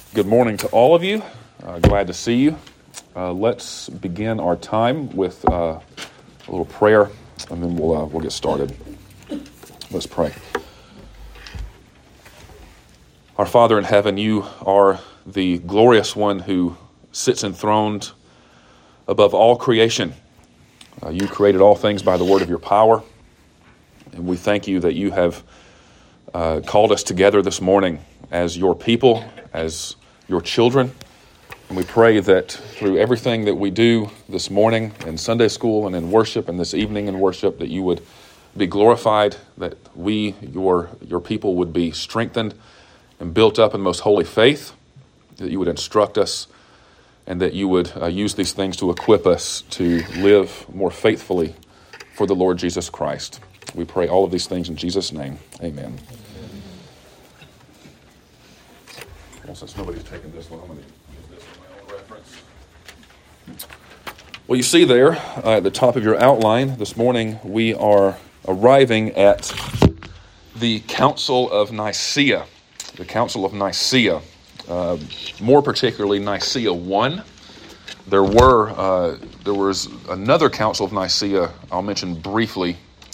Good morning to all of you. Glad to see you. Let's begin our time with a little prayer, and then we'll get started. Let's pray. Our Father in heaven, you are the glorious one who sits enthroned above all creation. You created all things by the word of your power, and we thank you that you have called us together this morning as your people, as your children. And we pray that through everything that we do this morning in Sunday school and in worship and this evening in worship, that you would be glorified, that we, your people, would be strengthened and built up in the most holy faith, that you would instruct us, and that you would use these things to equip us to live more faithfully for the Lord Jesus Christ. We pray all of these things in Jesus' name. Amen. Well, since nobody's taken this one, I'm going to use this for my own reference. Well, you see there at the top of your outline this morning, we are arriving at the Council of Nicaea. The Council of Nicaea, more particularly Nicaea I. There was another Council of Nicaea I'll mention briefly,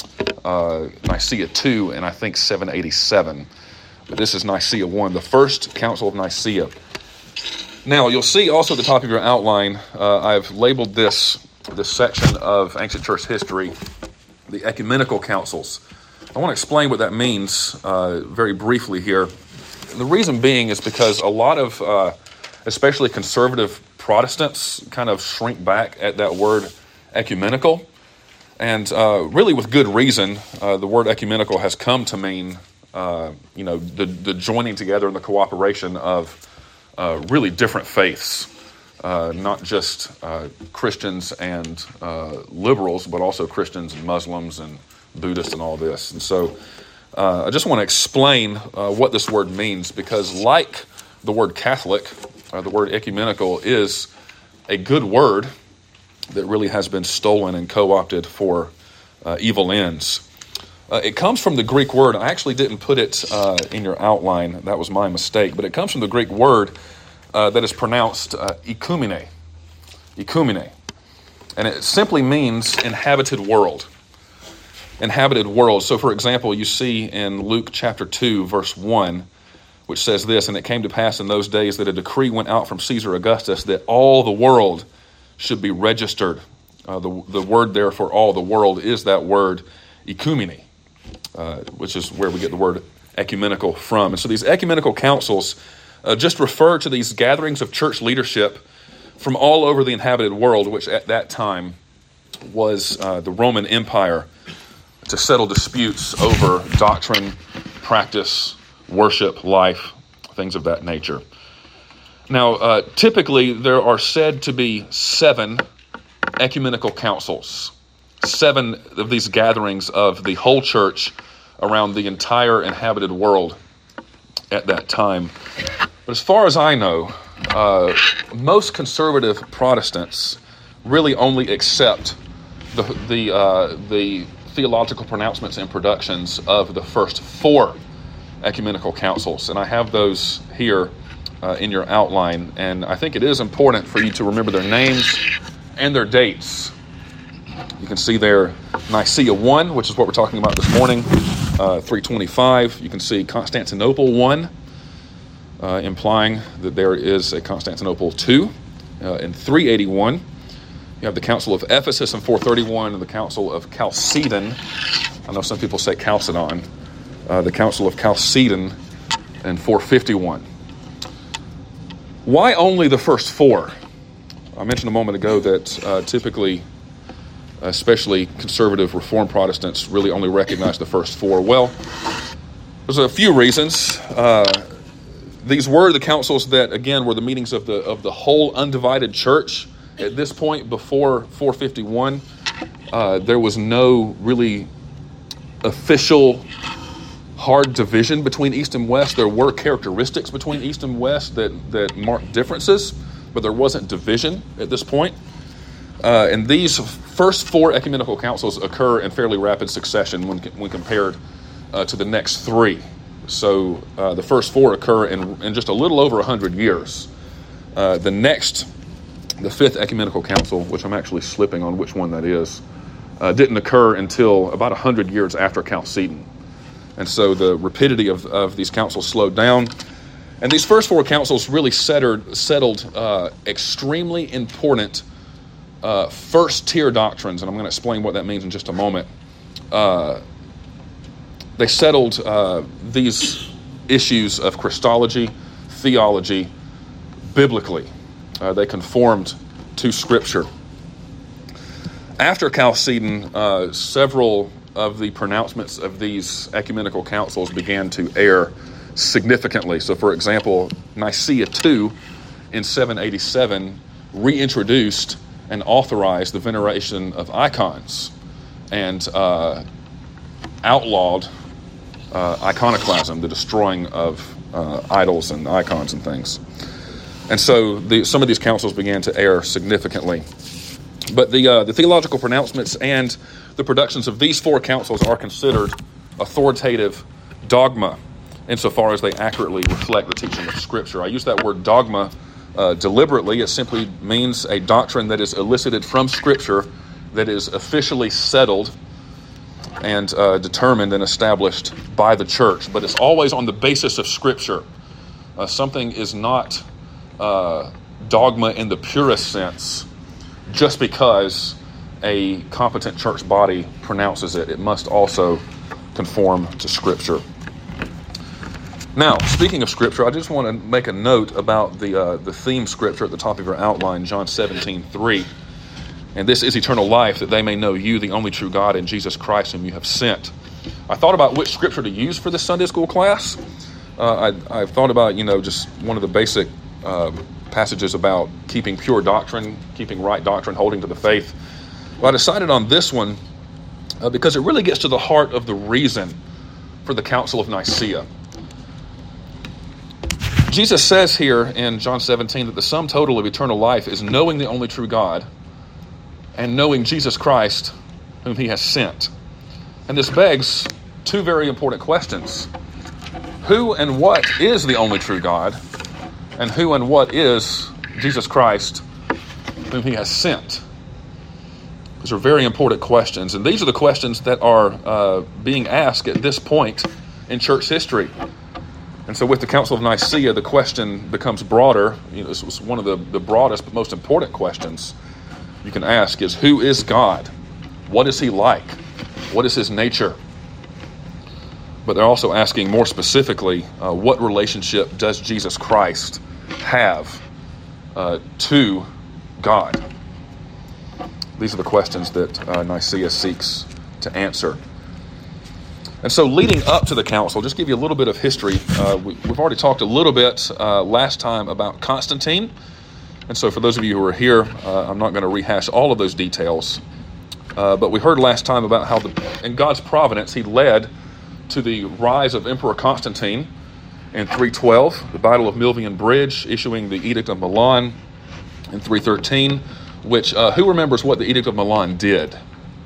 Nicaea II, and I think 787. But this is Nicaea I, the first Council of Nicaea. Now, you'll see also at the top of your outline, I've labeled this section of ancient church history, the ecumenical councils. I want to explain what that means very briefly here. And the reason being is because a lot of, especially conservative Protestants, kind of shrink back at that word ecumenical. And really with good reason, the word ecumenical has come to mean the joining together and the cooperation of really different faiths, not just Christians and liberals, but also Christians and Muslims and Buddhists and all this. And so I just want to explain what this word means, because like the word Catholic, the word ecumenical is a good word that really has been stolen and co-opted for evil ends. It comes from the Greek word. I actually didn't put it in your outline. That was my mistake. But it comes from the Greek word that is pronounced ikoumene. Ikoumene. And it simply means inhabited world. Inhabited world. So, for example, you see in Luke chapter 2, verse 1, which says this, "And it came to pass in those days that a decree went out from Caesar Augustus that all the world should be registered." The word there for all the world is that word ikoumene. Which is where we get the word ecumenical from. And so these ecumenical councils just refer to these gatherings of church leadership from all over the inhabited world, which at that time was the Roman Empire, to settle disputes over doctrine, practice, worship, life, things of that nature. Now, typically there are said to be 7 ecumenical councils. 7 of these gatherings of the whole church around the entire inhabited world at that time. But as far as I know, most conservative Protestants really only accept the theological pronouncements and productions of the first 4 ecumenical councils. And I have those here in your outline. And I think it is important for you to remember their names and their dates. You can see there Nicaea I, which is what we're talking about this morning, 325. You can see Constantinople I, implying that there is a Constantinople II in 381. You have the Council of Ephesus in 431 and the Council of Chalcedon. I know some people say Chalcedon. The Council of Chalcedon in 451. Why only the first 4? I mentioned a moment ago that typically, especially conservative Reformed Protestants, really only recognize the first 4. Well, there's a few reasons. These were the councils that, again, were the meetings of the whole undivided church. At this point, before 451, there was no really official hard division between East and West. There were characteristics between East and West that marked differences, but there wasn't division at this point. And these first 4 ecumenical councils occur in fairly rapid succession when compared to the next 3. So the first four occur in just a little over 100 years. The Fifth Ecumenical Council, which I'm actually slipping on which one that is, didn't occur until about 100 years after Chalcedon. And so the rapidity of these councils slowed down. And these first four councils really settled extremely important first-tier doctrines, and I'm going to explain what that means in just a moment. They settled these issues of Christology, theology, biblically. They conformed to Scripture. After Chalcedon, several of the pronouncements of these ecumenical councils began to err significantly. So, for example, Nicaea II in 787 reintroduced and authorized the veneration of icons and outlawed iconoclasm, the destroying of idols and icons and things. And so some of these councils began to err significantly. But the theological pronouncements and the productions of these four councils are considered authoritative dogma insofar as they accurately reflect the teaching of Scripture. I use that word dogma deliberately. It simply means a doctrine that is elicited from Scripture that is officially settled and determined and established by the church. But it's always on the basis of Scripture. Something is not dogma in the purest sense just because a competent church body pronounces it. It must also conform to Scripture. Now, speaking of Scripture, I just want to make a note about the theme Scripture at the top of your outline, John 17:3. And this is eternal life, that they may know you, the only true God, and Jesus Christ, whom you have sent. I thought about which Scripture to use for this Sunday school class. I thought about, just one of the basic passages about keeping pure doctrine, keeping right doctrine, holding to the faith. Well, I decided on this one because it really gets to the heart of the reason for the Council of Nicaea. Jesus says here in John 17 that the sum total of eternal life is knowing the only true God and knowing Jesus Christ, whom he has sent. And this begs two very important questions. Who and what is the only true God? And who and what is Jesus Christ, whom he has sent? These are very important questions. And these are the questions that are being asked at this point in church history. And so with the Council of Nicaea, the question becomes broader. This was one of the broadest but most important questions you can ask is, who is God? What is he like? What is his nature? But they're also asking more specifically, what relationship does Jesus Christ have to God? These are the questions that Nicaea seeks to answer. And so leading up to the council, just give you a little bit of history. We've already talked a little bit last time about Constantine. And so for those of you who are here, I'm not going to rehash all of those details. But we heard last time about how in God's providence, he led to the rise of Emperor Constantine in 312, the Battle of Milvian Bridge, issuing the Edict of Milan in 313, which, who remembers what the Edict of Milan did?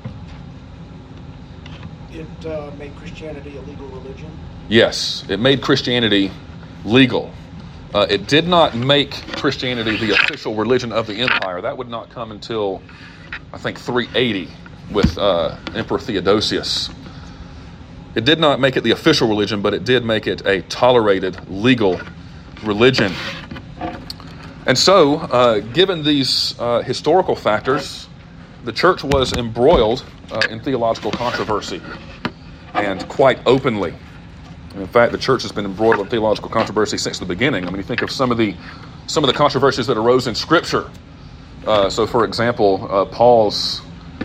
It made Christianity a legal religion? Yes, it made Christianity legal. It did not make Christianity the official religion of the empire. That would not come until, I think, 380 with Emperor Theodosius. It did not make it the official religion, but it did make it a tolerated legal religion. And so, given these historical factors, the church was embroiled in theological controversy, and quite openly. And in fact, the church has been embroiled in theological controversy since the beginning. I mean, you think of some of the controversies that arose in Scripture. So, for example, Paul's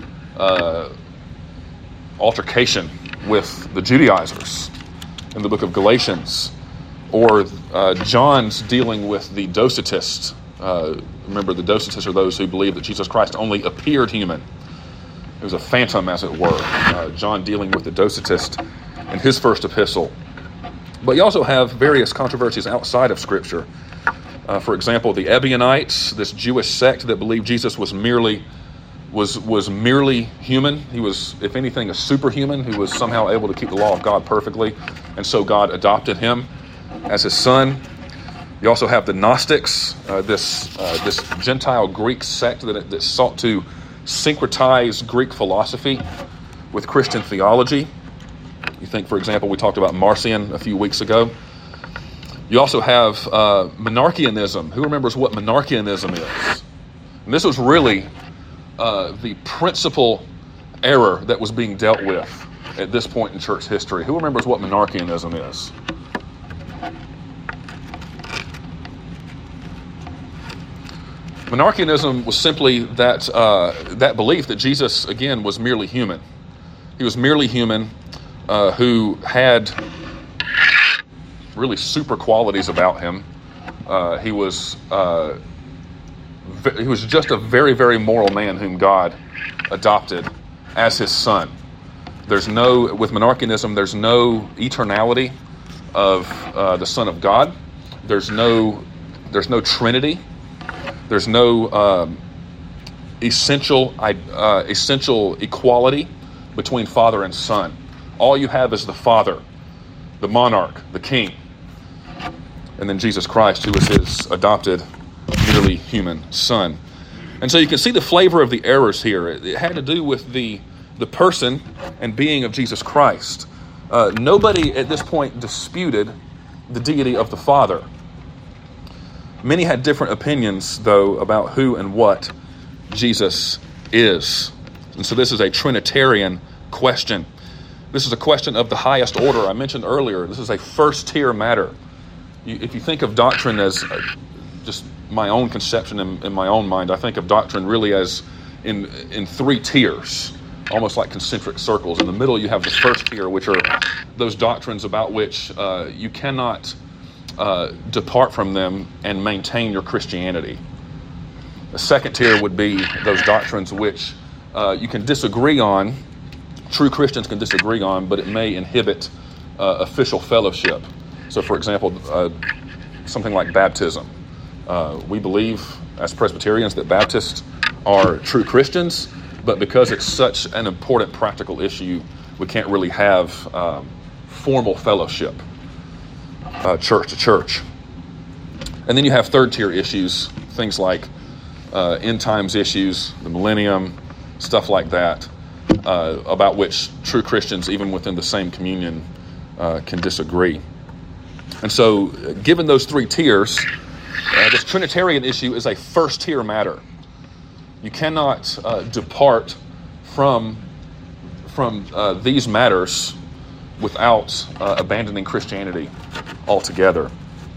altercation with the Judaizers in the book of Galatians, or John's dealing with the Docetists. Remember, the Docetists are those who believe that Jesus Christ only appeared human. It was a phantom, as it were. John dealing with the Docetists in his first epistle. But you also have various controversies outside of Scripture. For example, the Ebionites, this Jewish sect that believed Jesus was merely was merely human. He was, if anything, a superhuman who was somehow able to keep the law of God perfectly, and so God adopted him as his son. You also have the Gnostics, this Gentile Greek sect that sought to syncretize Greek philosophy with Christian theology. You think, for example, we talked about Marcion a few weeks ago. You also have monarchianism. Who remembers what monarchianism is? And this was really the principal error that was being dealt with at this point in church history. Who remembers what monarchianism is? Monarchianism was simply that belief that Jesus, again, was merely human. He was merely human who had really super qualities about him. He was just a very, very moral man whom God adopted as his son. With monarchianism, there's no eternality of the Son of God. There's no Trinity. There's no essential equality between Father and Son. All you have is the Father, the monarch, the king, and then Jesus Christ, who is his adopted, merely human son. And so you can see the flavor of the errors here. It had to do with the person and being of Jesus Christ. Nobody at this point disputed the deity of the Father. Many had different opinions, though, about who and what Jesus is. And so this is a Trinitarian question. This is a question of the highest order. I mentioned earlier, this is a first-tier matter. If you think of doctrine as just my own conception in my own mind, I think of doctrine really as in three tiers, almost like concentric circles. In the middle, you have the first tier, which are those doctrines about which you cannot depart from them and maintain your Christianity. The second tier would be those doctrines which you can disagree on, true Christians can disagree on, but it may inhibit official fellowship. So, for example, something like baptism. We believe as Presbyterians that Baptists are true Christians, but because it's such an important practical issue, we can't really have formal fellowship, church to church. And then you have third tier issues, things like end times issues, the millennium, stuff like that, about which true Christians, even within the same communion, can disagree. And so, given those three tiers, this Trinitarian issue is a first-tier matter. You cannot depart from these matters without abandoning Christianity altogether.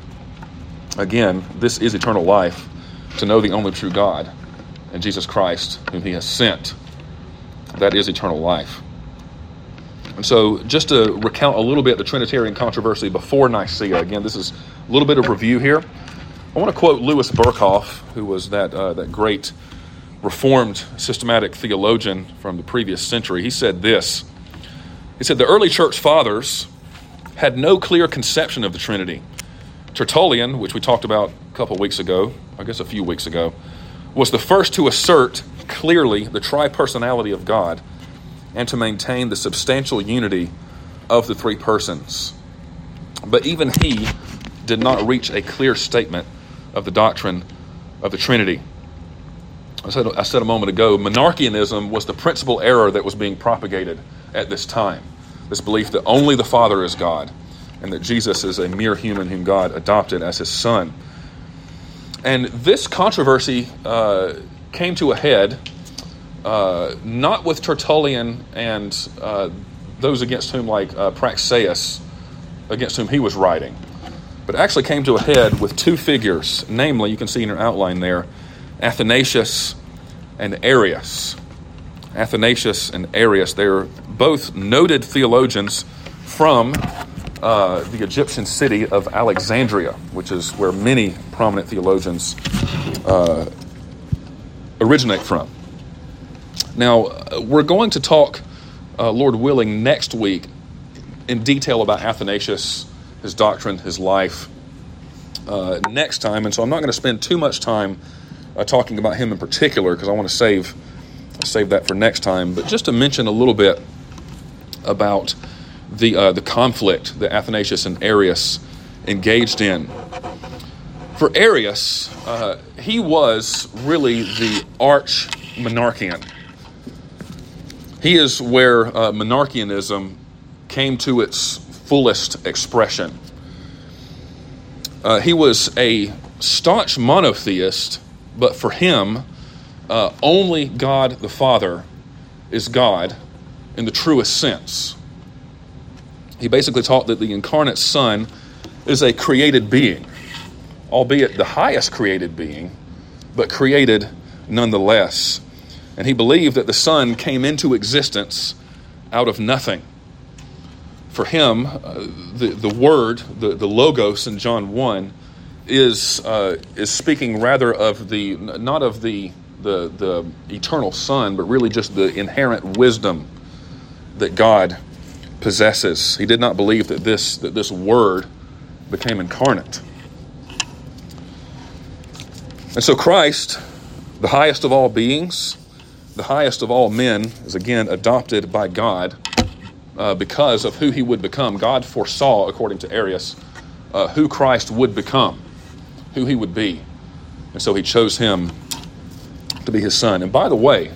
Again, this is eternal life, to know the only true God and Jesus Christ, whom he has sent. That is eternal life. And so, just to recount a little bit the Trinitarian controversy before Nicaea, again, this is a little bit of review here. I want to quote Louis Berkhoff, who was that great Reformed systematic theologian from the previous century. He said this. He said, the early church fathers had no clear conception of the Trinity. Tertullian, which we talked about a few weeks ago, was the first to assert clearly the tripersonality of God and to maintain the substantial unity of the three persons. But even he did not reach a clear statement of the doctrine of the Trinity. I said a moment ago, monarchianism was the principal error that was being propagated at this time. This belief that only the Father is God and that Jesus is a mere human whom God adopted as his son. And this controversy came to a head not with Tertullian and those against whom, like Praxeas, against whom he was writing, but actually came to a head with two figures, namely, you can see in your outline there, Athanasius and Arius. Athanasius and Arius, they're both noted theologians from the Egyptian city of Alexandria, which is where many prominent theologians originate from. Now, we're going to talk, Lord willing, next week in detail about Athanasius, his doctrine, his life, next time. And so I'm not going to spend too much time talking about him in particular, because I want to save I'll save that for next time. But just to mention a little bit about the conflict that Athanasius and Arius engaged in. For Arius, he was really the arch-monarchian. He is where monarchianism came to its fullest expression. He was a staunch monotheist, but for him, only God the Father is God in the truest sense. He basically taught that the incarnate Son is a created being, albeit the highest created being, but created nonetheless. And he believed that the Son came into existence out of nothing. For him, the Word, the Logos in John 1, is speaking rather of not of the eternal Son, but really just the inherent wisdom that God possesses. He did not believe that this Word became incarnate. And so Christ, the highest of all beings, the highest of all men, is again adopted by God because of who he would become. God foresaw, according to Arius, who Christ would become, who he would be. And so he chose him to be his son. And by the way,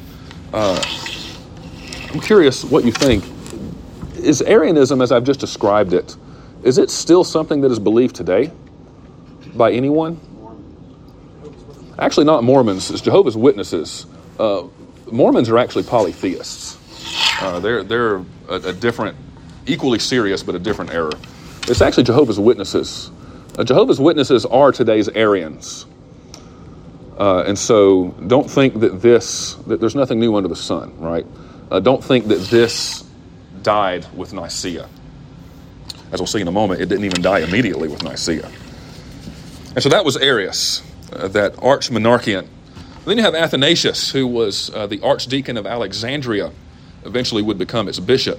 I'm curious what you think. Is Arianism, as I've just described it, is it still something that is believed today by anyone? Actually, not Mormons. It's Jehovah's Witnesses. Mormons are actually polytheists. They're a different, equally serious, but a different error. It's actually Jehovah's Witnesses. Jehovah's Witnesses are today's Arians. And so don't think that there's nothing new under the sun, right? Don't think that this died with Nicaea. As we'll see in a moment, it didn't even die immediately with Nicaea. And so that was Arius, that arch-monarchian. Then you have Athanasius, who was the archdeacon of Alexandria, eventually would become its bishop.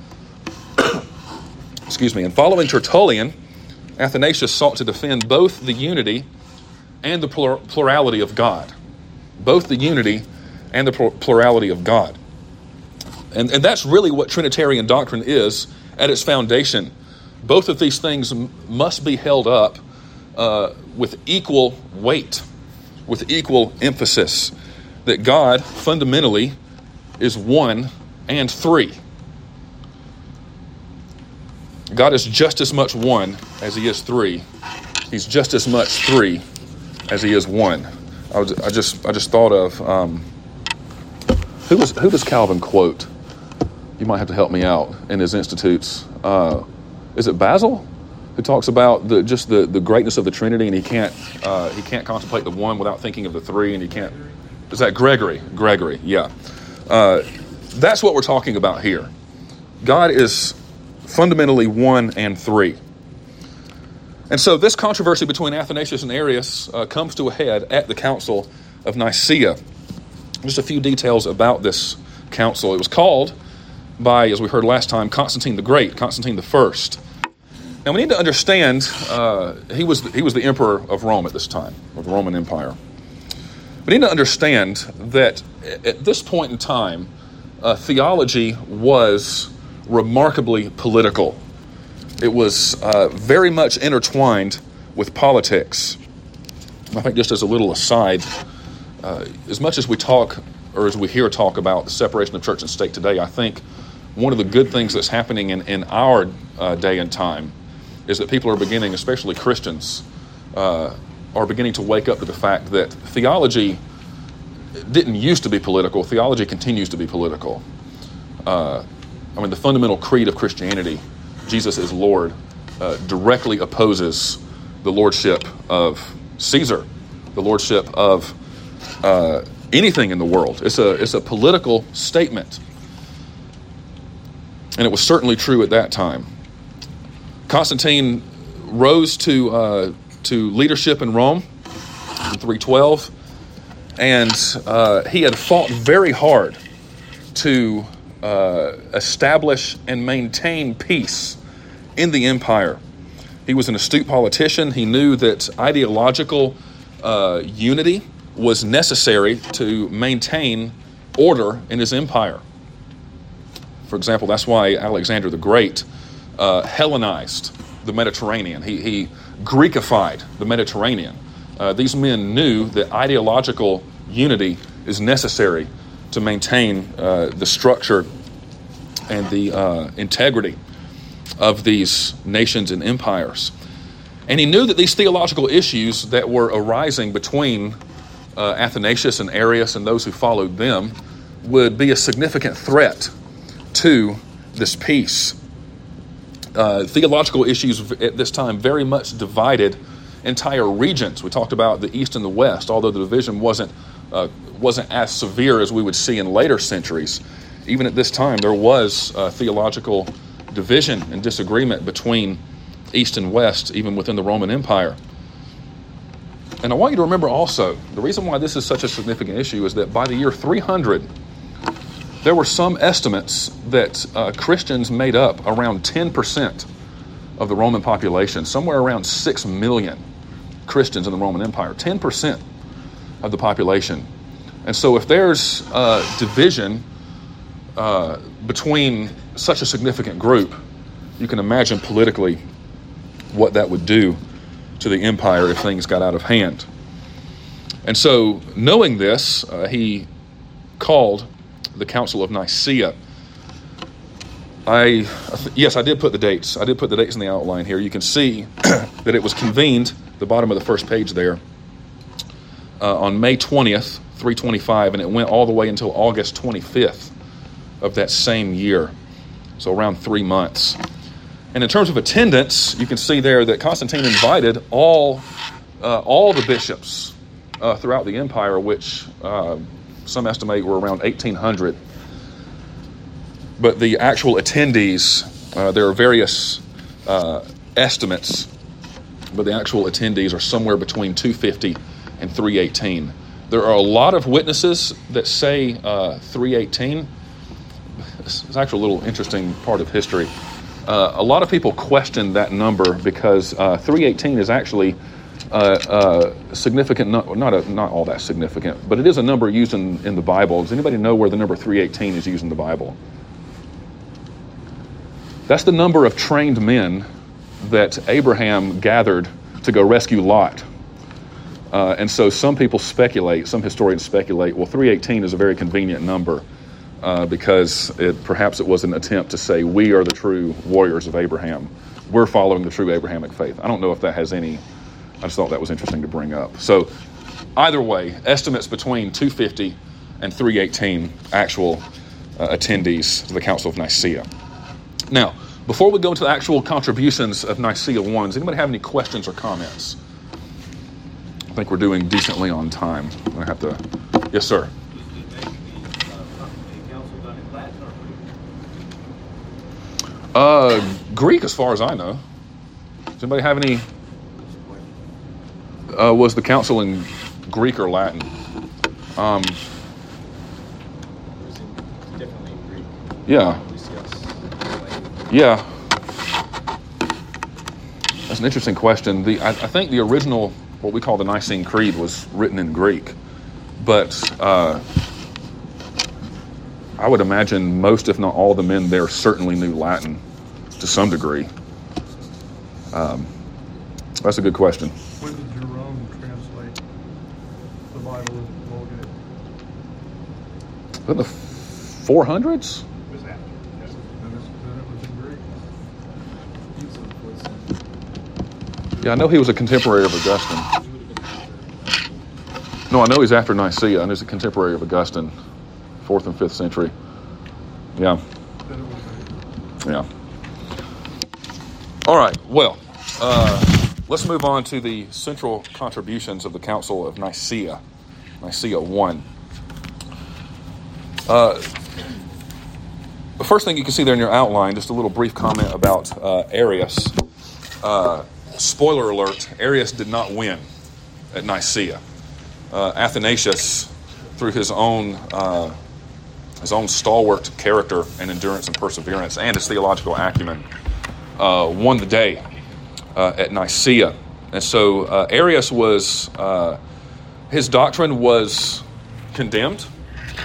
Excuse me. And following Tertullian, Athanasius sought to defend both the unity and the plurality of God. Both the unity and the plurality of God. And that's really what Trinitarian doctrine is at its foundation. Both of these things must be held up with equal weight, with equal emphasis, that God fundamentally is one and three. God is just as much one as he is three. He's just as much three as he is one. I just thought of who does Calvin quote? You might have to help me out in his Institutes. Is it Basil, who talks about the greatness of the Trinity, and he can't contemplate the one without thinking of the three, and he can't. Is that Gregory? Gregory, yeah. That's what we're talking about here. God is fundamentally one and three. And so this controversy between Athanasius and Arius comes to a head at the Council of Nicaea. Just a few details about this council. It was called by, as we heard last time, Constantine the Great, Constantine the First. Now we need to understand he was the emperor of Rome at this time, of the Roman Empire. We need to understand that at this point in time, theology was remarkably political. It was very much intertwined with politics. I think just as a little aside, as much as we talk, or as we hear talk about the separation of church and state today, I think one of the good things that's happening in our day and time is that people are beginning, especially Christians, are beginning to wake up to the fact that theology didn't used to be political. Theology continues to be political. The fundamental creed of Christianity, Jesus is Lord, directly opposes the lordship of Caesar, the lordship of anything in the world. It's a political statement. And it was certainly true at that time. Constantine rose to leadership in Rome in 312, and he had fought very hard to establish and maintain peace in the empire. He was an astute politician. He knew that ideological unity was necessary to maintain order in his empire. For example, that's why Alexander the Great Hellenized the Mediterranean. He Greekified the Mediterranean. These men knew that ideological unity is necessary to maintain the structure and the integrity of these nations and empires. And he knew that these theological issues that were arising between Athanasius and Arius and those who followed them would be a significant threat to this peace. Theological issues at this time very much divided entire regions. We talked about the East and the West, although the division wasn't as severe as we would see in later centuries. Even at this time, there was theological division and disagreement between East and West, even within the Roman Empire. And I want you to remember also, the reason why this is such a significant issue is that by the year 300, there were some estimates that Christians made up around 10% of the Roman population, somewhere around 6 million Christians in the Roman Empire, 10% of the population. And so if there's division between such a significant group, you can imagine politically what that would do to the empire if things got out of hand. And so, knowing this, he called the Council of Nicaea. Yes, I did put the dates. I did put the dates in the outline here. You can see that it was convened, the bottom of the first page there, on May 20th, 325, and it went all the way until August 25th of that same year. So around 3 months. And in terms of attendance, you can see there that Constantine invited all the bishops throughout the empire, which some estimate were around 1,800. But the actual attendees, there are various estimates, but the actual attendees are somewhere between 250 and 318. There are a lot of witnesses that say 318. It's actually a little interesting part of history. A lot of people question that number because 318 is actually significant, not all that significant, but it is a number used in the Bible. Does anybody know where the number 318 is used in the Bible? That's the number of trained men that Abraham gathered to go rescue Lot. And so some people speculate, some historians speculate, well, 318 is a very convenient number because perhaps it was an attempt to say, we are the true warriors of Abraham. We're following the true Abrahamic faith. I don't know if that has any, I just thought that was interesting to bring up. So either way, estimates between 250 and 318 actual attendees to the Council of Nicaea. Now, before we go into the actual contributions of Nicaea I, does anybody have any questions or comments? I think we're doing decently on time. I have to. Yes, sir. Greek, as far as I know. Does anybody have any? Was the council in Greek or Latin? Definitely Greek. Yeah. Yeah. That's an interesting question. I think the original, what we call the Nicene Creed, was written in Greek. But I would imagine most, if not all, the men there certainly knew Latin to some degree. That's a good question. When did Jerome translate the Bible into Vulgate? In the 400s? It was after. Yes. Then it was in Greek. Yeah, I know he was a contemporary of Augustine. No, I know he's after Nicaea, and he's a contemporary of Augustine, 4th and 5th century. Yeah. Yeah. All right, well, let's move on to the central contributions of the Council of Nicaea, Nicaea I. The first thing you can see there in your outline, just a little brief comment about Arius. Spoiler alert, Arius did not win at Nicaea. Athanasius, through his own stalwart character and endurance and perseverance and his theological acumen, won the day at Nicaea. And so Arius was, his doctrine was condemned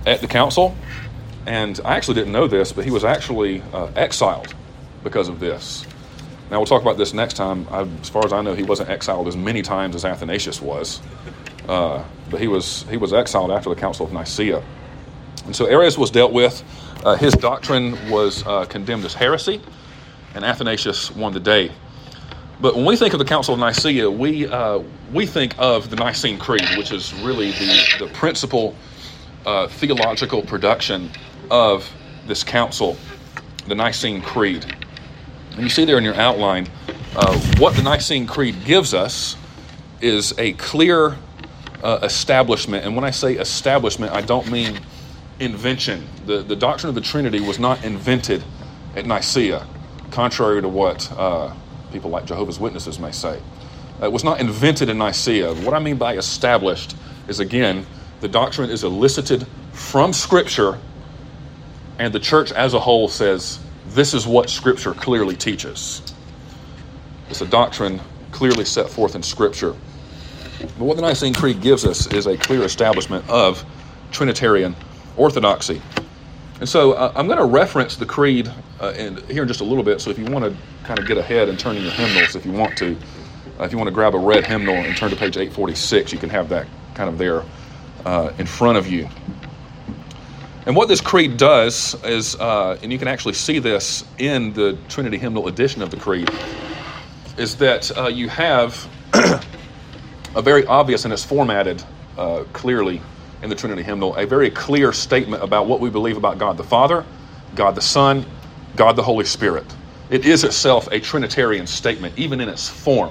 at the council, and I actually didn't know this, but he was actually exiled because of this. Now, we'll talk about this next time. As far as I know, he wasn't exiled as many times as Athanasius was, but he was exiled after the Council of Nicaea. And so Arius was dealt with. His doctrine was condemned as heresy, and Athanasius won the day. But when we think of the Council of Nicaea, we think of the Nicene Creed, which is really the principal theological production of this council, the Nicene Creed. And you see there in your outline, what the Nicene Creed gives us is a clear establishment. And when I say establishment, I don't mean invention. The doctrine of the Trinity was not invented at Nicaea, contrary to what people like Jehovah's Witnesses may say. It was not invented in Nicaea. What I mean by established is, again, the doctrine is elicited from Scripture, and the church as a whole says, this is what Scripture clearly teaches. It's a doctrine clearly set forth in Scripture. But what the Nicene Creed gives us is a clear establishment of Trinitarian orthodoxy. And so I'm going to reference the Creed here in just a little bit, so if you want to kind of get ahead and turn in your hymnals, if you want to grab a red hymnal and turn to page 846, you can have that kind of there in front of you. And what this creed does is, and you can actually see this in the Trinity Hymnal edition of the Creed, is that you have a very obvious, and it's formatted clearly in the Trinity Hymnal, a very clear statement about what we believe about God the Father, God the Son, God the Holy Spirit. It is itself a Trinitarian statement, even in its form.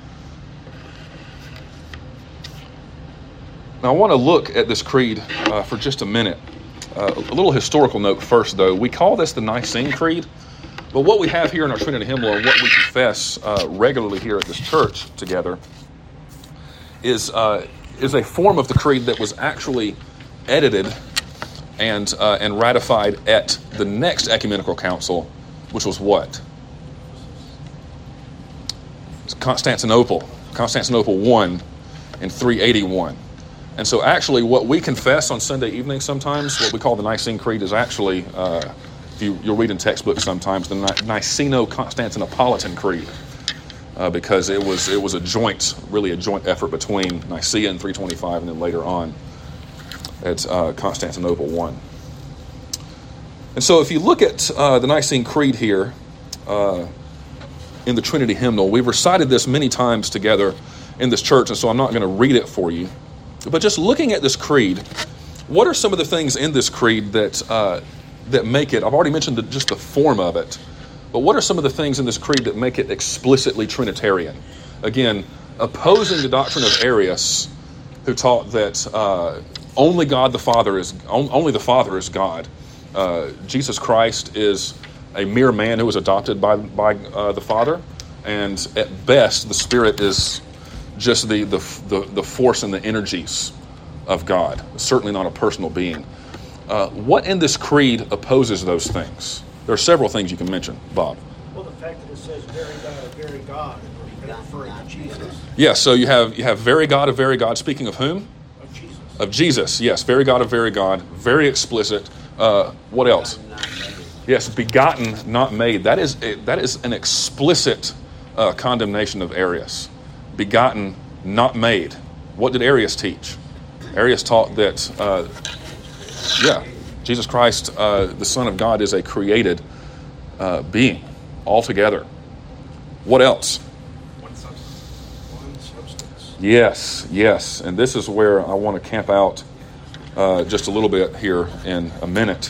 Now, I want to look at this creed for just a minute. A little historical note first, though. We call this the Nicene Creed, but what we have here in our Trinity Hymnal and what we confess regularly here at this church together is a form of the creed that was actually edited and ratified at the next ecumenical council, which was what? It's Constantinople I in 381. And so actually what we confess on Sunday evening sometimes, what we call the Nicene Creed, is actually, if you'll read in textbooks sometimes, the Niceno-Constantinopolitan Creed, because it was a joint effort between Nicaea in 325 and then later on at Constantinople I. And so if you look at the Nicene Creed here in the Trinity Hymnal, we've recited this many times together in this church, and so I'm not going to read it for you. But just looking at this creed, what are some of the things in this creed that make it? I've already mentioned just the form of it, but what are some of the things in this creed that make it explicitly Trinitarian? Again, opposing the doctrine of Arius, who taught that only the Father is God. Jesus Christ is a mere man who was adopted by the Father, and at best the Spirit is just the force and the energies of God. Certainly not a personal being. What in this creed opposes those things? There are several things you can mention, Bob. Well, the fact that it says very God, referring to Jesus. Yeah, so you have very God of very God. Speaking of whom? Of Jesus. Of Jesus, yes. Very God of very God. Very explicit. What else? Yes, begotten, not made. That is an explicit condemnation of Arius. Begotten, not made. What did Arius teach? Arius taught that, Jesus Christ, the Son of God, is a created being altogether. What else? One substance. Yes. And this is where I want to camp out just a little bit here in a minute.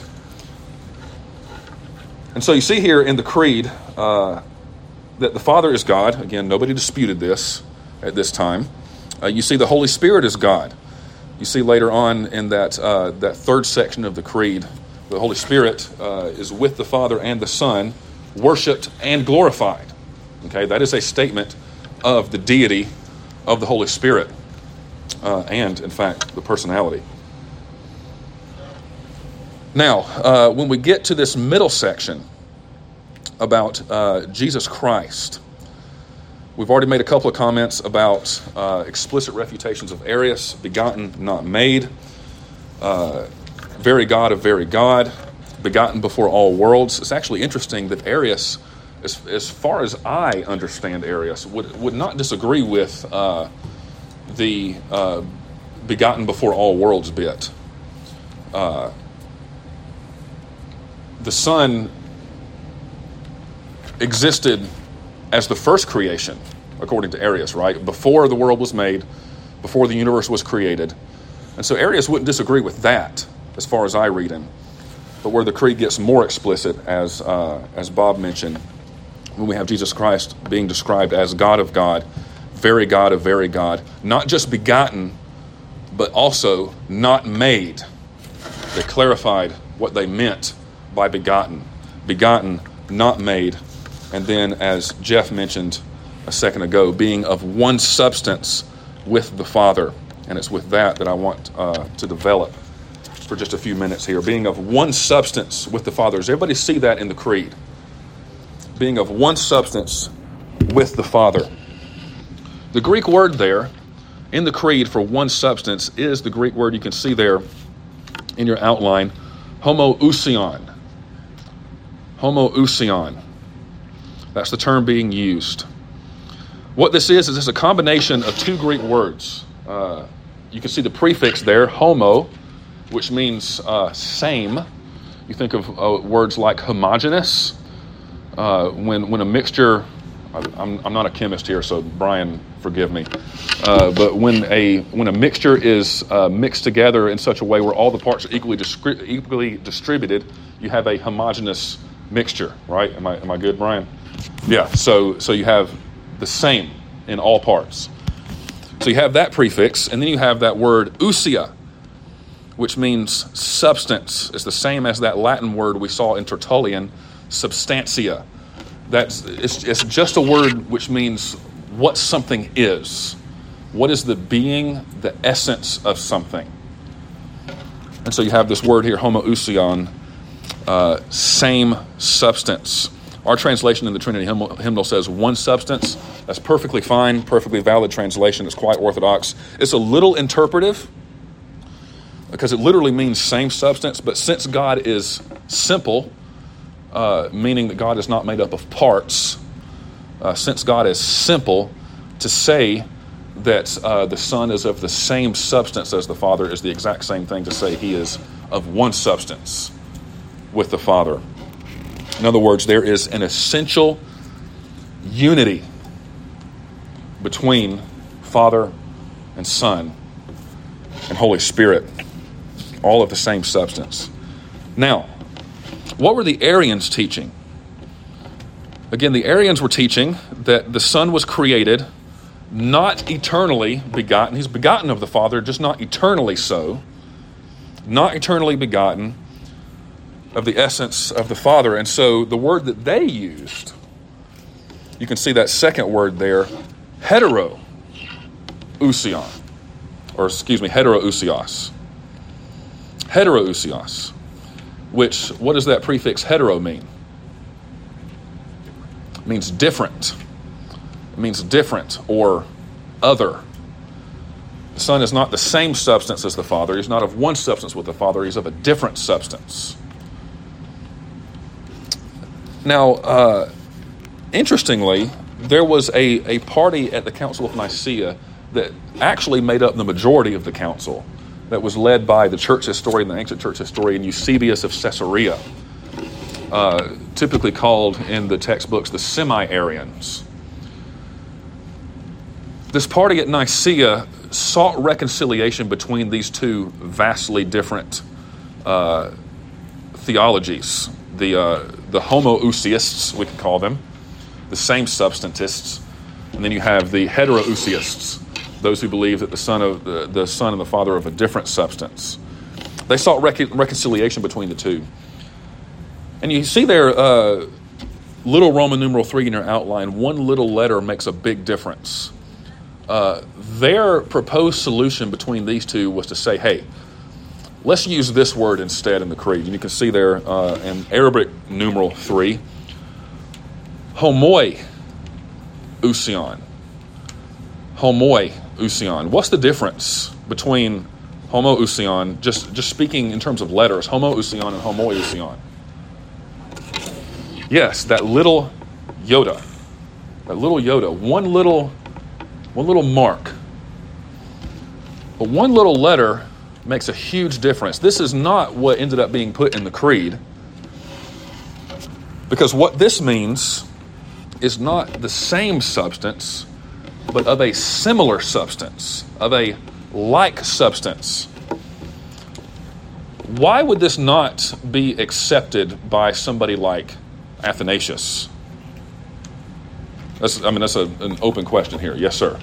And so you see here in the creed that the Father is God. Again, nobody disputed this at this time. You see the Holy Spirit is God. You see later on in that third section of the creed, the Holy Spirit is with the Father and the Son, worshipped and glorified. Okay, that is a statement of the deity of the Holy Spirit and, in fact, the personality. Now, when we get to this middle section about Jesus Christ, we've already made a couple of comments about explicit refutations of Arius, begotten, not made. very God of very God, begotten before all worlds. It's actually interesting that Arius, as far as I understand Arius, would not disagree with the begotten before all worlds bit. The Son existed as the first creation, according to Arius, right? Before the world was made, before the universe was created. And so Arius wouldn't disagree with that, as far as I read him. But where the creed gets more explicit, as Bob mentioned, when we have Jesus Christ being described as God of God, very God of very God, not just begotten, but also not made. They clarified what they meant by begotten. Begotten, not made. And then, as Jeff mentioned a second ago, being of one substance with the Father. And it's with that I want to develop for just a few minutes here. Being of one substance with the Father. Does everybody see that in the creed? Being of one substance with the Father. The Greek word there in the creed for one substance is the Greek word you can see there in your outline, homoousion. Homoousion. That's the term being used. What this is it's a combination of two Greek words. You can see the prefix there, homo, which means same. You think of words like homogeneous. When a mixture, I'm not a chemist here, so Brian, forgive me. But when a mixture is mixed together in such a way where all the parts are equally distributed, you have a homogeneous mixture, right? Am I good, Brian? Yeah. So you have the same in all parts. So you have that prefix, and then you have that word ousia, which means substance. It's the same as that Latin word we saw in Tertullian, substantia. It's just a word which means what something is. What is the being, the essence of something? And so you have this word here, homoousion, same substance. Our translation in the Trinity hymnal says one substance. That's perfectly fine, perfectly valid translation. It's quite orthodox. It's a little interpretive because it literally means same substance, but since God is simple, meaning that God is not made up of parts, since God is simple, to say that the Son is of the same substance as the Father is the exact same thing to say he is of one substance with the Father. In other words, there is an essential unity between Father and Son and Holy Spirit, all of the same substance. Now, what were the Arians teaching? Again, the Arians were teaching that the Son was created, not eternally begotten. He's begotten of the Father, just not eternally so. Not eternally begotten of the essence of the Father. And so the word that they used, you can see that second word there, heterousion, heterousios. Heterousios, which, what does that prefix hetero mean? It means different. It means different or other. The Son is not the same substance as the Father. He's not of one substance with the Father. He's of a different substance. Now, interestingly, there was a party at the Council of Nicaea that actually made up the majority of the council, that was led by the church historian, the ancient church historian Eusebius of Caesarea, typically called in the textbooks the Semi-Arians. This party at Nicaea sought reconciliation between these two vastly different theologies. The homoousiists, we could call them, the same substantists, and then you have the heterousiists, those who believe that the Son and the Father are of a different substance. They sought reconciliation between the two. And you see there, little Roman numeral 3 in your outline, one little letter makes a big difference. Their proposed solution between these two was to say, hey, let's use this word instead in the creed. And you can see there in Arabic numeral 3, homoiousion. Homoiousion. What's the difference between homoousion, just speaking in terms of letters, homoousion and homoousion. Yes, that little Yoda, one little mark. But one little letter makes a huge difference. This is not what ended up being put in the creed, because what this means is not the same substance, but of a similar substance, of a like substance. Why would this not be accepted by somebody like Athanasius? That's an open question here. Yes, sir.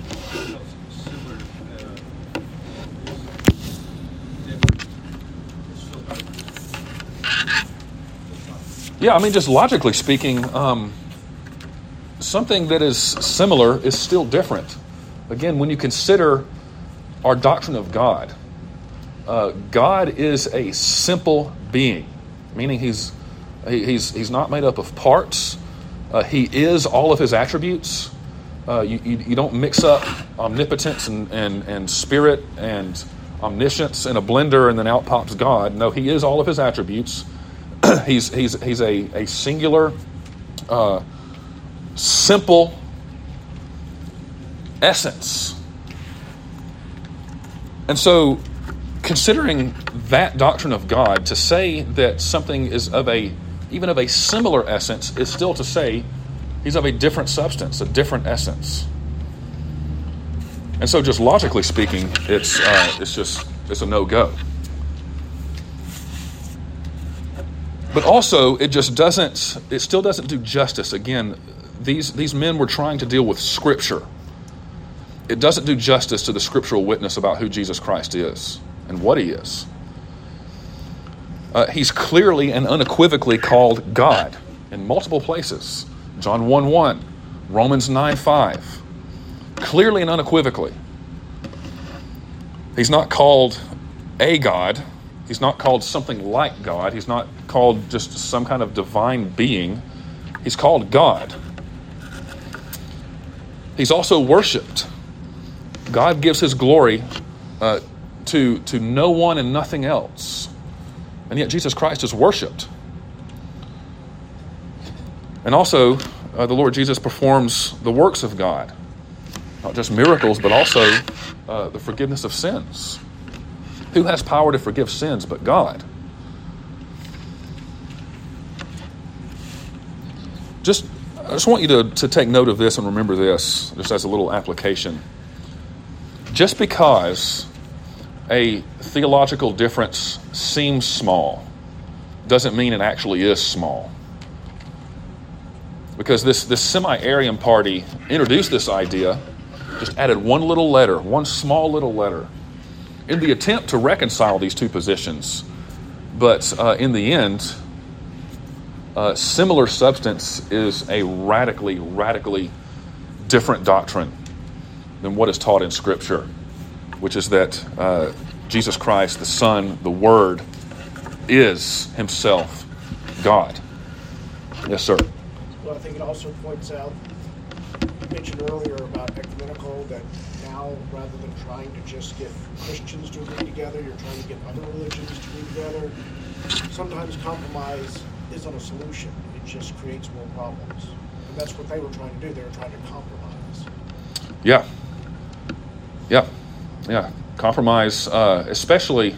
Yeah, just logically speaking, something that is similar is still different. Again, when you consider our doctrine of God, God is a simple being, meaning he's not made up of parts. He is all of his attributes. You don't mix up omnipotence and spirit and omniscience in a blender and then out pops God. No, he is all of his attributes. He's a singular, simple essence. And so, considering that doctrine of God, to say that something is even of a similar essence is still to say he's of a different substance, a different essence. And so, just logically speaking, it's a no-go. But also, it still doesn't do justice. Again, these men were trying to deal with Scripture. It doesn't do justice to the scriptural witness about who Jesus Christ is and what he is. He's clearly and unequivocally called God in multiple places. John 1:1, Romans 9:5. Clearly and unequivocally. He's not called a God. He's not called something like God. He's not called just some kind of divine being. He's called God. He's also worshipped. God gives his glory to no one and nothing else. And yet Jesus Christ is worshipped. And also, the Lord Jesus performs the works of God. Not just miracles, but also the forgiveness of sins. Who has power to forgive sins but God? I just want you to take note of this and remember this, just as a little application. Just because a theological difference seems small doesn't mean it actually is small. Because this semi-Arian party introduced this idea, just added one little letter, one small little letter, in the attempt to reconcile these two positions. But in the end, similar substance is a radically different doctrine than what is taught in Scripture, which is that Jesus Christ, the Son, the Word, is himself God. Yes, sir. Well, I think it also points out, you mentioned earlier about ecumenical, that now rather than trying to just get Christians to agree together, you're trying to get other religions to agree together. Sometimes compromise isn't a solution. It just creates more problems. And that's what they were trying to do. They were trying to compromise. Yeah. Compromise, especially,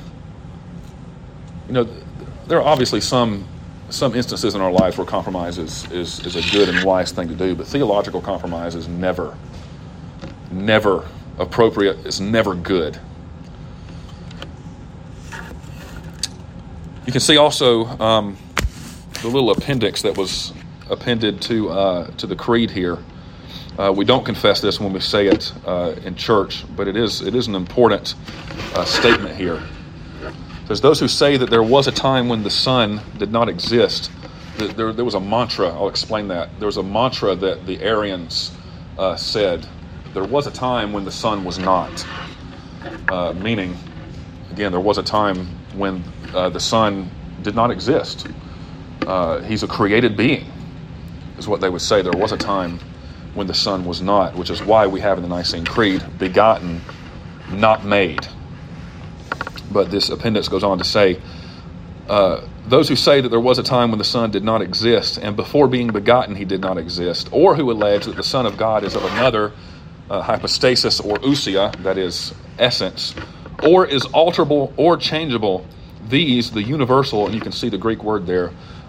there are obviously some instances in our lives where compromise is a good and wise thing to do, but theological compromise is never appropriate. It's never good. You can see also the little appendix that was appended to the creed here. We don't confess this when we say it in church, but it is an important statement here. It says, those who say that there was a time when the Son did not exist, there was a mantra. I'll explain that. There was a mantra that the Arians said. There was a time when the Son was not. Meaning, again, there was a time when the Son did not exist. He's a created being, is what they would say. There was a time when the Son was not, which is why we have in the Nicene Creed, begotten, not made. But this appendix goes on to say, those who say that there was a time when the Son did not exist, and before being begotten he did not exist, or who allege that the Son of God is of another hypostasis or ousia, that is, essence, or is alterable or changeable, these, the universal, and you can see the Greek word there,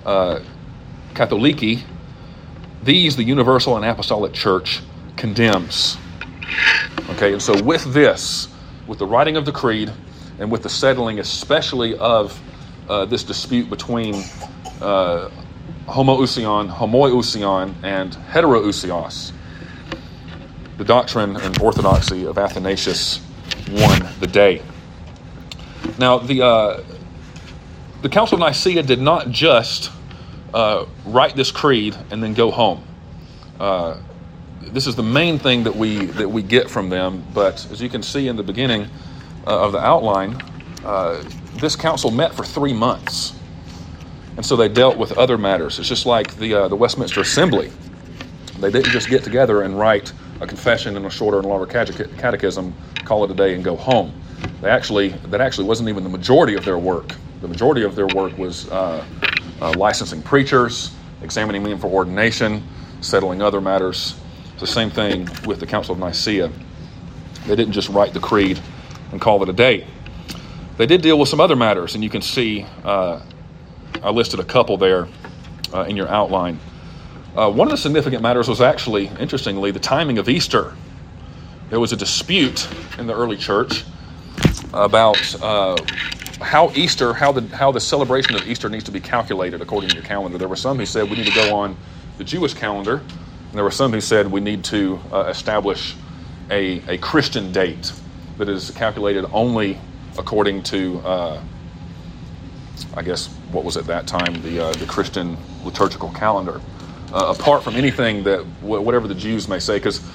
katholiki, these, the universal and apostolic church, condemns. Okay, and so with this, with the writing of the creed, and with the settling especially of this dispute between homoousion, homoiousion, and heteroousios, the doctrine and orthodoxy of Athanasius won the day. Now, the Council of Nicaea did not just write this creed and then go home. This is the main thing that we get from them. But as you can see in the beginning of the outline, this council met for 3 months, and so they dealt with other matters. It's just like the Westminster Assembly. They didn't just get together and write a confession and a shorter and longer catechism, call it a day, and go home. That actually wasn't even the majority of their work. The majority of their work was licensing preachers, examining men for ordination, settling other matters. It's the same thing with the Council of Nicaea. They didn't just write the creed and call it a day. They did deal with some other matters, and you can see I listed a couple there in your outline. One of the significant matters was actually, interestingly, the timing of Easter. There was a dispute in the early church about how the celebration of Easter needs to be calculated according to your calendar. There were some who said we need to go on the Jewish calendar, and there were some who said we need to establish a Christian date that is calculated only according to, I guess, what was at that time the Christian liturgical calendar, apart from anything that whatever the Jews may say. Because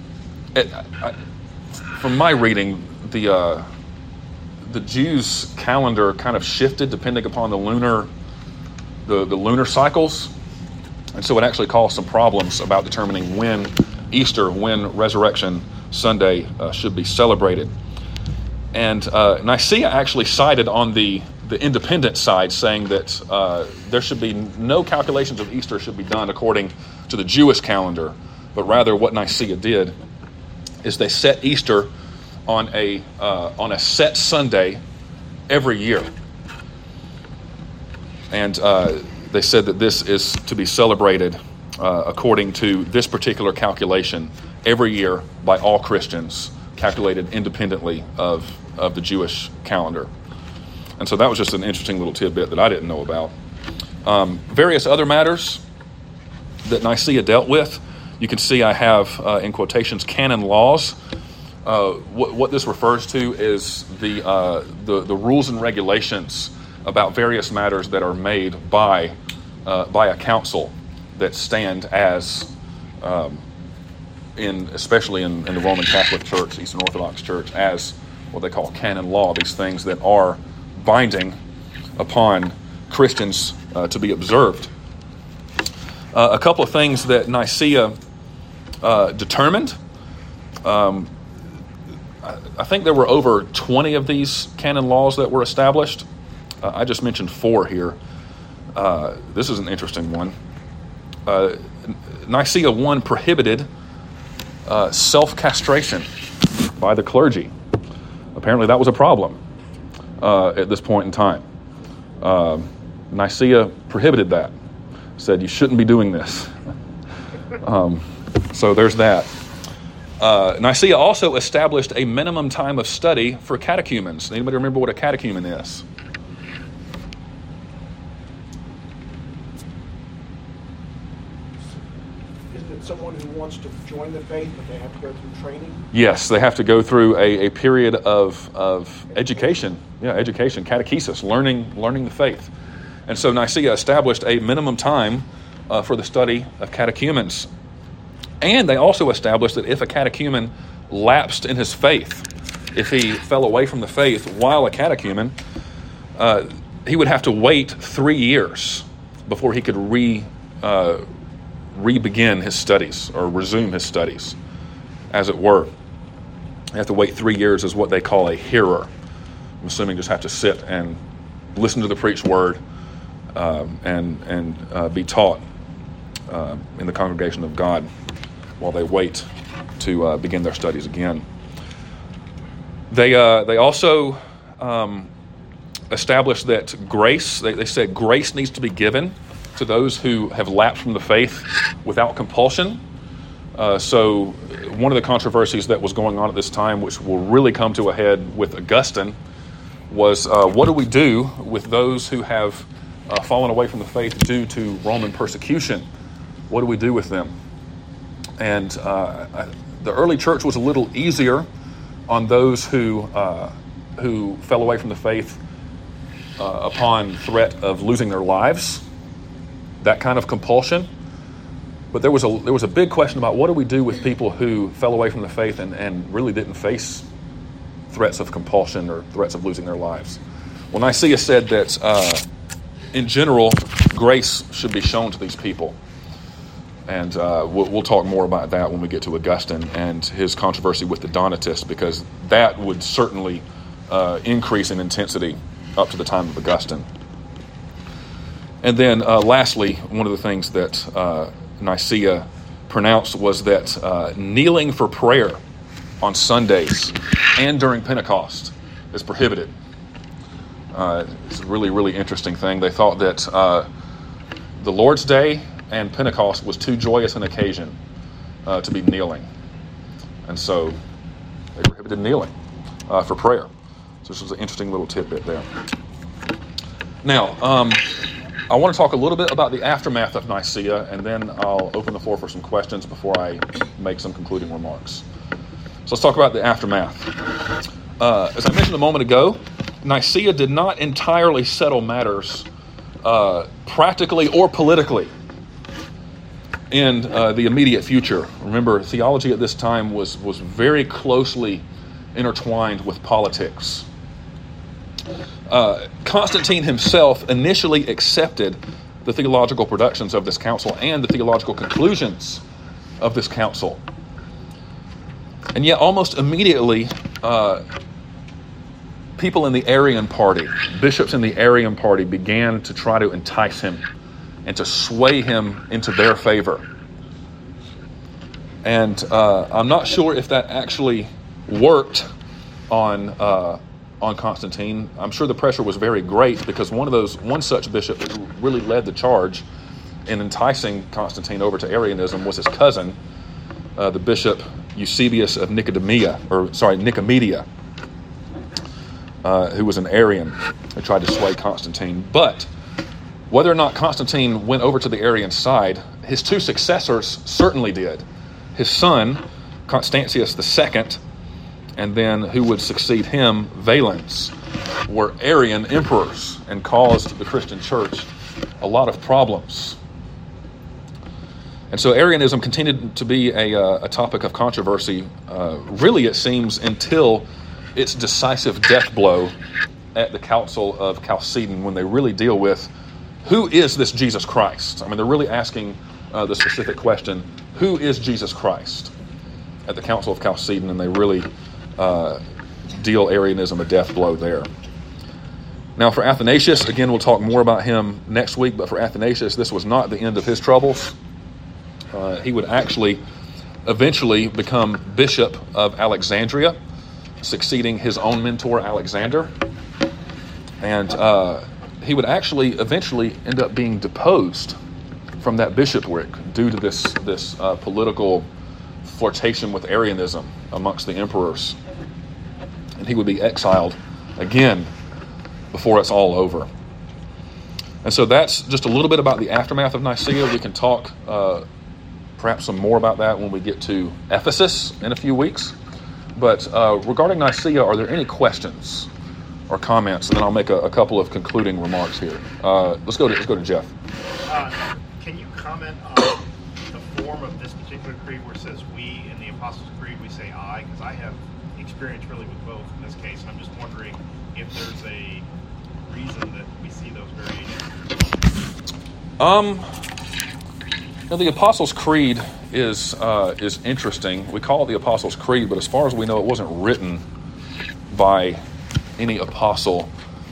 from my reading, the Jews' calendar kind of shifted depending upon the lunar cycles, and so it actually caused some problems about determining when Resurrection Sunday should be celebrated. And Nicaea actually sided on the independent side, saying that there should be no calculations of Easter should be done according to the Jewish calendar, but rather what Nicaea did is they set Easter on a set Sunday every year, and they said that this is to be celebrated according to this particular calculation every year by all Christians, calculated independently of the Jewish calendar. And so that was just an interesting little tidbit that I didn't know about. Various other matters that Nicaea dealt with, you can see I have in quotations canon laws. What this refers to is the rules and regulations about various matters that are made by a council that stand as especially in the Roman Catholic Church, Eastern Orthodox Church, as what they call canon law, these things that are binding upon Christians to be observed. A couple of things that Nicaea determined. I think there were over 20 of these canon laws that were established. I just mentioned 4 here. This is an interesting one. Nicaea 1 prohibited self-castration by the clergy. Apparently that was a problem at this point in time. Nicaea prohibited that. Said you shouldn't be doing this. So there's that. Nicaea also established a minimum time of study for catechumens. Anybody remember what a catechumen is? Isn't it someone who wants to join the faith, but they have to go through training? Yes, they have to go through a period of education. Yeah, education, catechesis, learning the faith. And so Nicaea established a minimum time for the study of catechumens. And they also established that if a catechumen lapsed in his faith, if he fell away from the faith while a catechumen, he would have to wait 3 years before he could re-begin his studies or resume his studies, as it were. You have to wait 3 years as what they call a hearer. I'm assuming just have to sit and listen to the preached word and be taught in the congregation of God while they wait to begin their studies again. They also established that grace, they said grace needs to be given to those who have lapsed from the faith without compulsion. So one of the controversies that was going on at this time, which will really come to a head with Augustine, was what do we do with those who have fallen away from the faith due to Roman persecution? What do we do with them? And the early church was a little easier on those who fell away from the faith upon threat of losing their lives, that kind of compulsion. But there was a big question about what do we do with people who fell away from the faith and really didn't face threats of compulsion or threats of losing their lives. Well, Nicaea said that in general, grace should be shown to these people. And we'll talk more about that when we get to Augustine and his controversy with the Donatists, because that would certainly increase in intensity up to the time of Augustine. And then lastly, one of the things that Nicaea pronounced was that kneeling for prayer on Sundays and during Pentecost is prohibited. It's a really, really interesting thing. They thought that the Lord's Day and Pentecost was too joyous an occasion to be kneeling. And so they prohibited kneeling for prayer. So this was an interesting little tidbit there. Now, I want to talk a little bit about the aftermath of Nicaea, and then I'll open the floor for some questions before I make some concluding remarks. So let's talk about the aftermath. As I mentioned a moment ago, Nicaea did not entirely settle matters practically or politically in the immediate future. Remember, theology at this time was very closely intertwined with politics. Constantine himself initially accepted the theological productions of this council and the theological conclusions of this council. And yet almost immediately, people in the Arian party, bishops in the Arian party, began to try to entice him and to sway him into their favor. And I'm not sure if that actually worked on Constantine. I'm sure the pressure was very great, because one such bishop who really led the charge in enticing Constantine over to Arianism was his cousin, the bishop Eusebius of Nicomedia, who was an Arian who tried to sway Constantine. But whether or not Constantine went over to the Arian side, his two successors certainly did. His son, Constantius II, and then who would succeed him, Valens, were Arian emperors and caused the Christian church a lot of problems. And so Arianism continued to be a topic of controversy, really it seems, until its decisive death blow at the Council of Chalcedon, when they really deal with who is this Jesus Christ? I mean, they're really asking the specific question, who is Jesus Christ? At the Council of Chalcedon, and they really deal Arianism a death blow there. Now for Athanasius, again, we'll talk more about him next week, but for Athanasius, this was not the end of his troubles. He would actually eventually become Bishop of Alexandria, succeeding his own mentor, Alexander. And he would actually eventually end up being deposed from that bishopric due to this political flirtation with Arianism amongst the emperors. And he would be exiled again before it's all over. And so that's just a little bit about the aftermath of Nicaea. We can talk perhaps some more about that when we get to Ephesus in a few weeks. But regarding Nicaea, are there any questions or comments? And then I'll make a couple of concluding remarks here. Let's go to Jeff. Can you comment on the form of this particular creed where it says we, in the Apostles' Creed we say I? Because I have experience really with both in this case. I'm just wondering if there's a reason that we see those variations. The Apostles' Creed is interesting. We call it the Apostles' Creed, but as far as we know, it wasn't written by any apostle.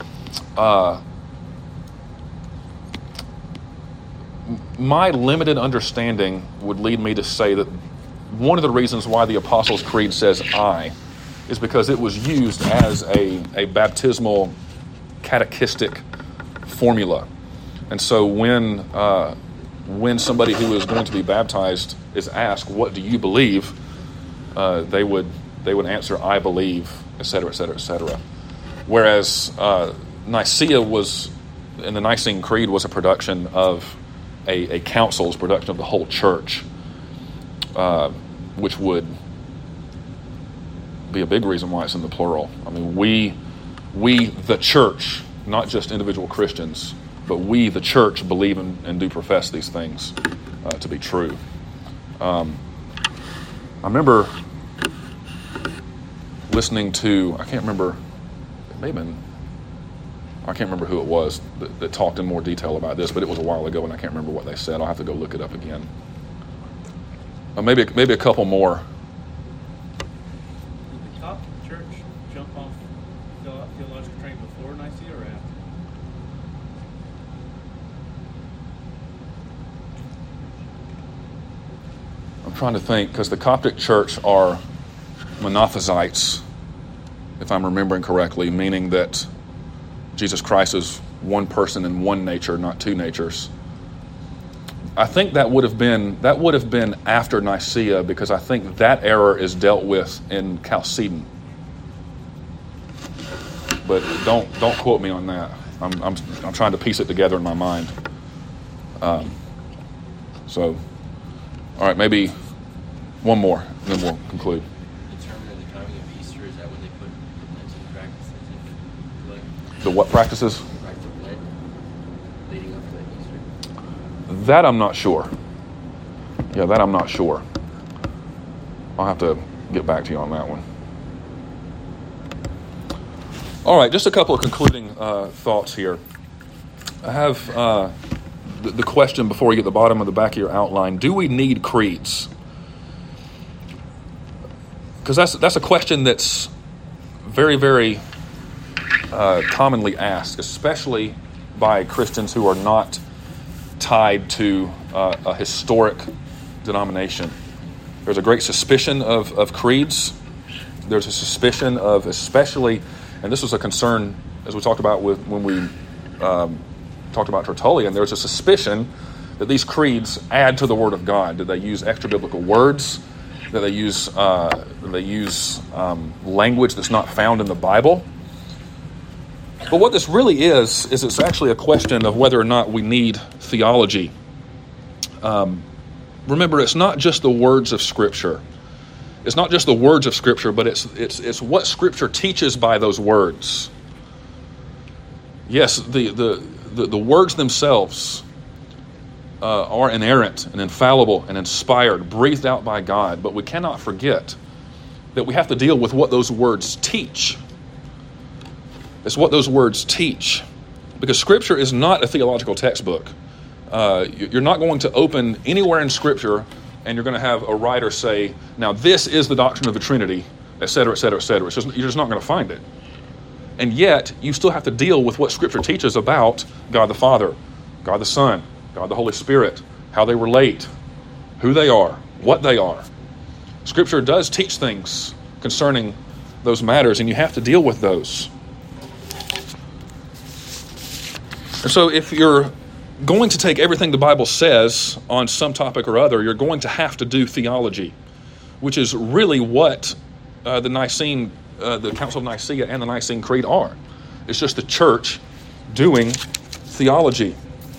My limited understanding would lead me to say that one of the reasons why the Apostles' Creed says I is because it was used as a baptismal catechistic formula. And so when somebody who is going to be baptized is asked, what do you believe? They would answer, I believe, etc., etc., etc. Whereas Nicaea was, and the Nicene Creed was a production of a council's production of the whole church, which would be a big reason why it's in the plural. I mean, we the church, not just individual Christians, but we, the church, believe and do profess these things to be true. I remember listening to, I can't remember who it was that talked in more detail about this, but it was a while ago and I can't remember what they said. I'll have to go look it up again. Maybe a couple more. Did the Coptic Church jump off the theological train before Nicaea or after? I'm trying to think, because the Coptic Church are Monophysites, if I'm remembering correctly, meaning that Jesus Christ is one person in one nature, not two natures. I think that would have been after Nicaea, because I think that error is dealt with in Chalcedon. But don't quote me on that. I'm trying to piece it together in my mind. So, all right, maybe one more, and then we'll conclude. Determining the timing of Easter, is that when they put Lenten practices in? Like, The what practices? practice of Lent leading up to Easter? That I'm not sure. Yeah, that I'm not sure. I'll have to get back to you on that one. All right, just a couple of concluding thoughts here. I have the question before we get to the bottom of the back of your outline. Do we need creeds? Because that's a question that's very, very commonly asked, especially by Christians who are not tied to a historic denomination. There's a great suspicion of creeds. There's a suspicion of, especially, and this was a concern as we talked about when we talked about Tertullian, there's a suspicion that these creeds add to the Word of God. That they use extra biblical words, that they use language that's not found in the Bible. But what this really is it's actually a question of whether or not we need theology. Remember, it's not just the words of Scripture. It's not just the words of Scripture, but it's what Scripture teaches by those words. Yes, the words themselves are inerrant and infallible and inspired, breathed out by God, but we cannot forget that we have to deal with what those words teach. It's what those words teach. Because Scripture is not a theological textbook. You're not going to open anywhere in Scripture and you're going to have a writer say, now this is the doctrine of the Trinity, etc., etc., etc. You're just not going to find it. And yet, you still have to deal with what Scripture teaches about God the Father, God the Son, God the Holy Spirit, how they relate, who they are, what they are. Scripture does teach things concerning those matters, and you have to deal with those. And so if you're going to take everything the Bible says on some topic or other, you're going to have to do theology, which is really what the Council of Nicaea and the Nicene Creed are. It's just the church doing theology.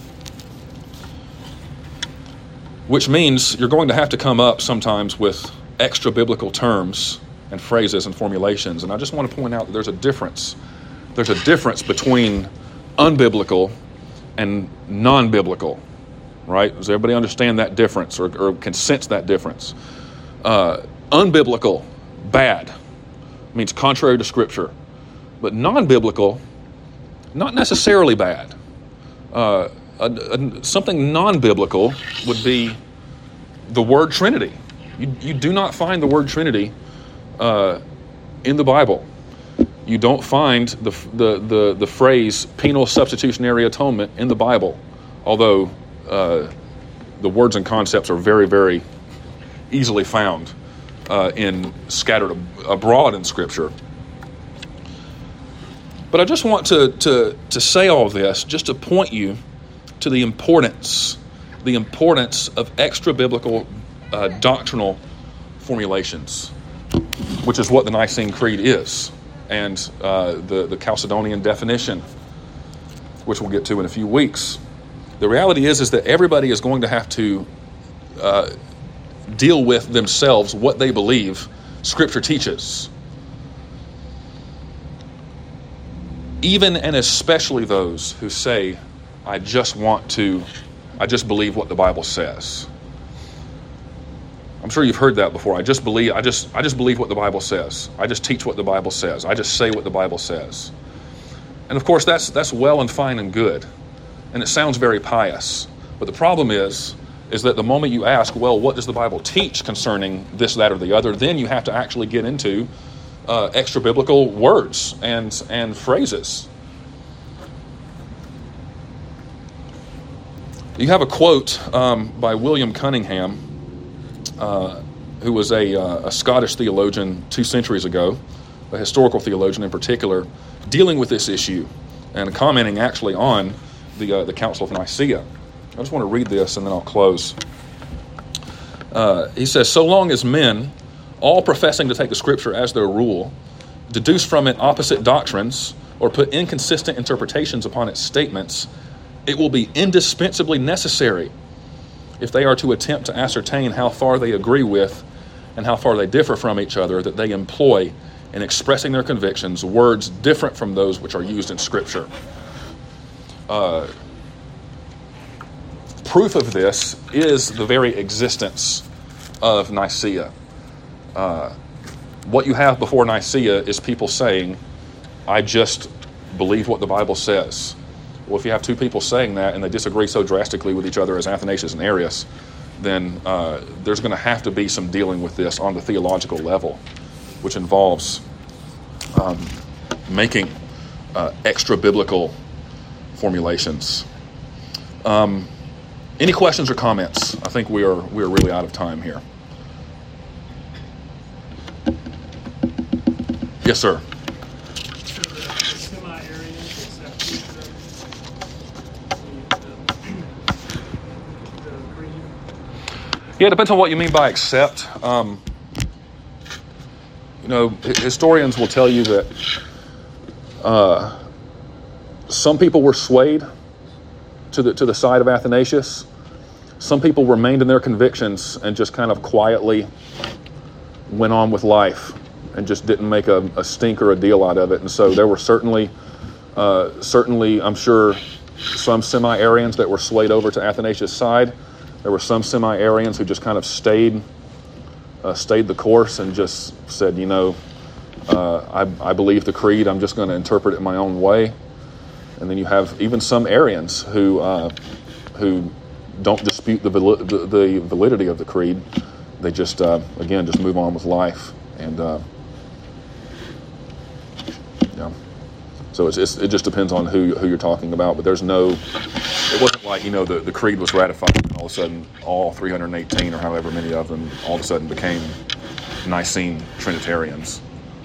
Which means you're going to have to come up sometimes with extra biblical terms and phrases and formulations. And I just want to point out that there's a difference. There's a difference between unbiblical and non-biblical, right? Does everybody understand that difference or can sense that difference? Unbiblical, bad, means contrary to Scripture. But non-biblical, not necessarily bad. Something non-biblical would be the word Trinity. You do not find the word Trinity in the Bible. you don't find the phrase penal substitutionary atonement in the Bible, although the words and concepts are very, very easily found in scattered abroad in Scripture. But I just want to say all of this just to point you to the importance of extra-biblical doctrinal formulations, which is what the Nicene Creed is, and the Chalcedonian definition, which we'll get to in a few weeks. The reality is that everybody is going to have to deal with themselves what they believe Scripture teaches. Even and especially those who say, I just believe what the Bible says. I'm sure you've heard that before. I just believe what the Bible says. I just teach what the Bible says. I just say what the Bible says. And of course, that's well and fine and good. And it sounds very pious. But the problem is that the moment you ask, well, what does the Bible teach concerning this, that, or the other, then you have to actually get into extra-biblical words and phrases. You have a quote by William Cunningham, who was a Scottish theologian 2 centuries ago, a historical theologian in particular, dealing with this issue and commenting actually on the Council of Nicaea. I just want to read this and then I'll close. He says, so long as men, all professing to take the Scripture as their rule, deduce from it opposite doctrines or put inconsistent interpretations upon its statements, it will be indispensably necessary, if they are to attempt to ascertain how far they agree with and how far they differ from each other, that they employ in expressing their convictions words different from those which are used in Scripture. Proof of this is the very existence of Nicaea. What you have before Nicaea is people saying, I just believe what the Bible says. Well, if you have two people saying that and they disagree so drastically with each other as Athanasius and Arius, then there's going to have to be some dealing with this on the theological level, which involves making extra-biblical formulations. Any questions or comments? I think we are really out of time here. Yes, sir. So the semi-Arians accept the creed? Yeah, it depends on what you mean by accept. Historians will tell you that some people were swayed to the side of Athanasius. Some people remained in their convictions and just kind of quietly went on with life and just didn't make a stink or a deal out of it. And so there were certainly, I'm sure, some semi-Arians that were swayed over to Athanasius' side. There were some semi-Arians who just kind of stayed the course and just said, I believe the creed. I'm just going to interpret it my own way. And then you have even some Arians who don't dispute the validity of the creed. They just move on with life. And so it just depends on who you're talking about. But it wasn't like the creed was ratified and all of a sudden all 318 or however many of them all of a sudden became Nicene Trinitarians.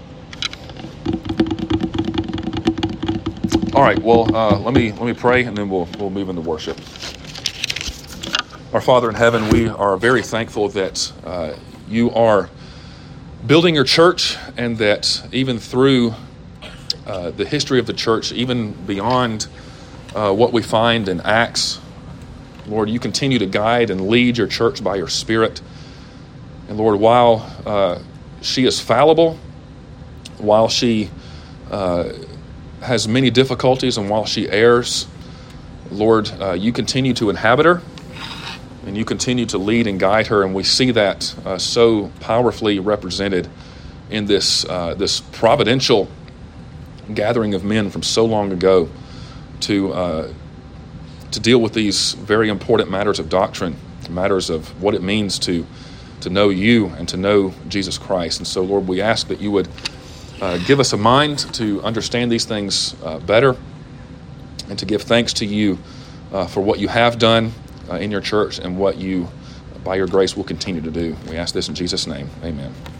All right, well, let me pray, and then we'll move into worship. Our Father in heaven, we are very thankful that you are building your church, and that even through the history of the church, even beyond what we find in Acts, Lord, you continue to guide and lead your church by your Spirit. And Lord, while she is fallible, while she has many difficulties, and while she errs, Lord, you continue to inhabit her, and you continue to lead and guide her, and we see that so powerfully represented in this providential gathering of men from so long ago to deal with these very important matters of doctrine, matters of what it means to know you and to know Jesus Christ. And so, Lord, we ask that you would give us a mind to understand these things better and to give thanks to you for what you have done in your church and what you, by your grace, will continue to do. We ask this in Jesus' name. Amen.